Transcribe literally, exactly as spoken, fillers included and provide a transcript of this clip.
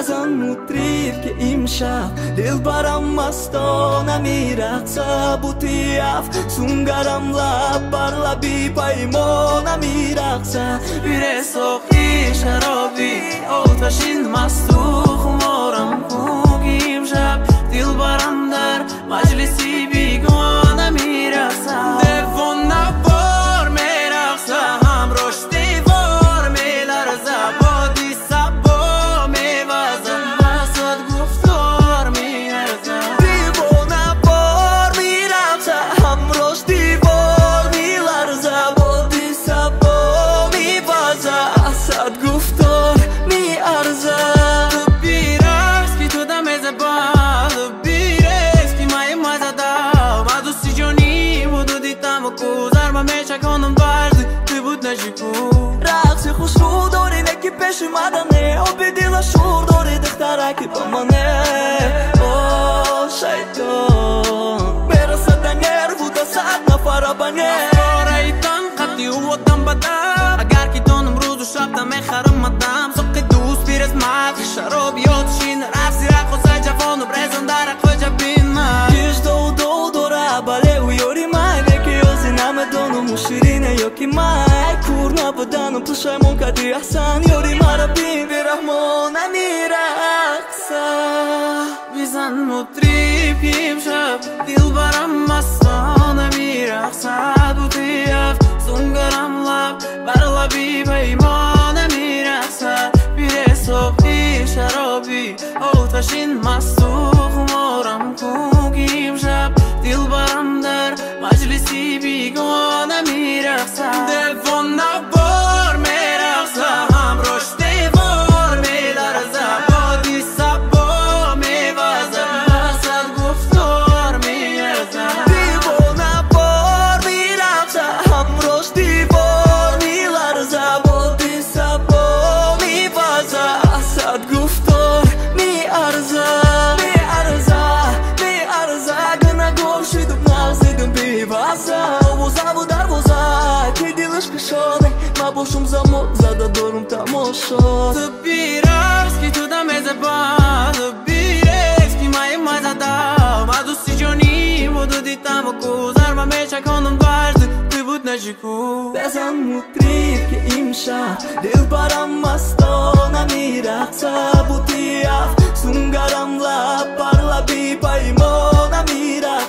بزن مطرب که امشب دلبرم مستانه میرقصه بوتی افسون گرم لب بر لبی پیمانه میرقصه بیره ساقی شرابی آتشین مست و خمارم کوگی امشب دلبرم در مجلسی بیگانه میرقصه دیوانه بار میرقصه همراش دیوار میلرزه بادی سبا میوزه وسط گفتار میارزه دیوانه بار میرقصه همراش دیوار میلرزه بادی سبا میوزه وسط گفتار میارزه تو بیرقص که تو دم زبان بیرقص که مای مزه دام دوستی جانی بودو دیدم و کوزر و میشه کنم برد تو بود نجیبو رقص خوش رو داری نکی پیش مدنه آبی دیل شور داری دخترکی با منه او شیطان برسه دنیر بوده صد نفر بنه افکار ایتان قبلی و ودم بدم اگر که دانم روز و شب دم خرم مدم سقی دوست بیرس مد شراب یادشین رفسی رقصه جوان و برزن در اقوجه بین من پیش دو دو دوره بله و یوری مای بکی یازی نمدانم و شیرینه یا کی مای کور نبودنم تو شایمون کدی احسن یوری مرا بین بی رحمان امیرقصه بیزن مطریب امشب دلبرم مستانه میرقصه بوتی افسون گرم لب بر لبی پیمانه میرقصه بیره ساقی شرابی آتشین مست و خمارم کوگی امشب دلبرم در مجلسی بیگانه میرقصه دیوانه بار میرقصه همراش دیوار میلرزه بادی سبا میوزه وسط گفتار میارزه دیوانه بار میرقصه همراش دیوار میلرزه بادی سبا میوزه وسط گفتار میارزه میارزه میارزه گنه گوشیدم نغزیدم بیوزه وزه و دروازه که دیلش کشاده ما باشم زمان زده دارم تماشا تو بیرقص که تو دم زبان تو بیرقص که مای مزه دام دوستی جانی بودو دیدم و گذر و میشه کنم برد تو بود نجیکو بزن مطریب که امشب دلبرم مستانه میرقصه بوتی افسون گرم لب بر لبی پیمانه میرقصه